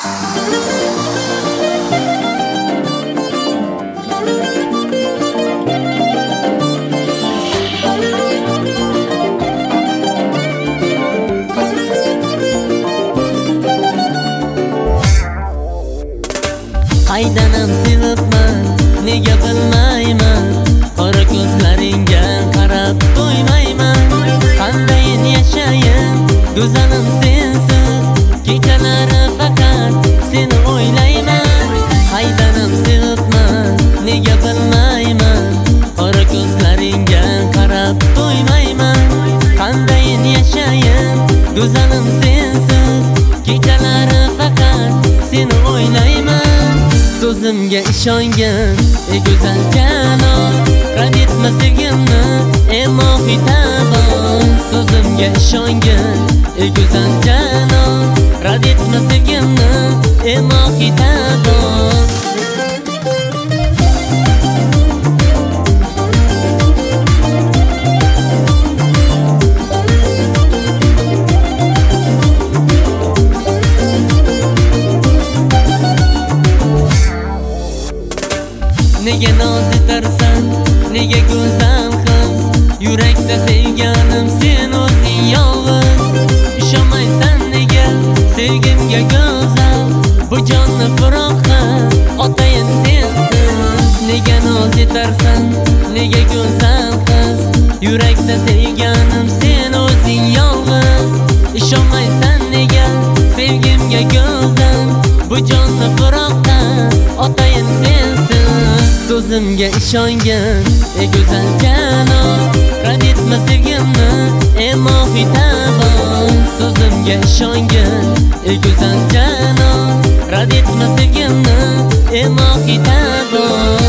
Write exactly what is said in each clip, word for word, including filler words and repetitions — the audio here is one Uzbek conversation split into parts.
Qaydanam sevibman, nega bilmayman. Qora ko'zlaringga qarab to'ymayman. Qandayin yashayin, go'zalim sensiz. Kechalari faqat seni o'ylayman. Qaydanam sevibman, nega bilmayman. Qora ko'zlaringga qarab to'ymayman. Qandayin yashayin, go'zalim sensiz. Kechalari faqat seni o'ylayman. So'zimga ishongan, ey go'zal janon, rad etma sevgimni, ey mohitabon. So'zimga ishongan, ey go'zal janon, rad etma sevgimni, ey mohitabon. Nega noz etarsan, nega go'zal qiz, yurakda sevganim sen o'zing yolg'iz. Ishonmaysan nega sevgimga go'zal, bu jonni firoqqa otayin sensiz. Nega noz etarsan, nega go'zal qiz, yurakda sevganim sen o'zing yolg'iz. Ishonmaysan nega sevgimga go'zal, bu jonni firoqqa otayin sensiz. So'zimga ishongan, ey go'zal janon, rad etma sevgimni, ey mohitabon. So'zimga ishongan, ey go'zal janon, rad etma sevgimni, ey mohitabon.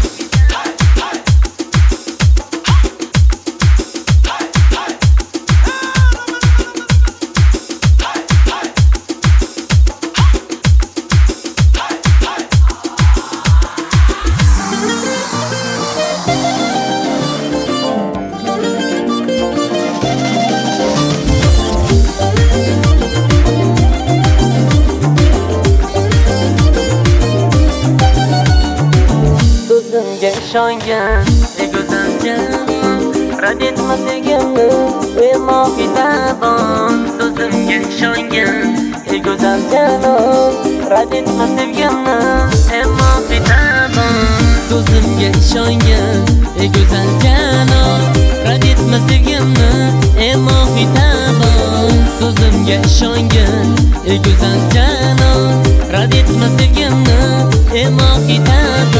So'zimga ishongan, ey go'zal janon, rad etma sevgimni, ey mohitabon. So'zimga ishongan, ey go'zal janon, rad etma sevgimni, ey mohitabon. So'zimga ishongan, ey go'zal janon, rad etma sevgimni, ey mohitabon. So'zimga ishongan, ey go'zal janon, rad etma sevgimni, ey mohitabon.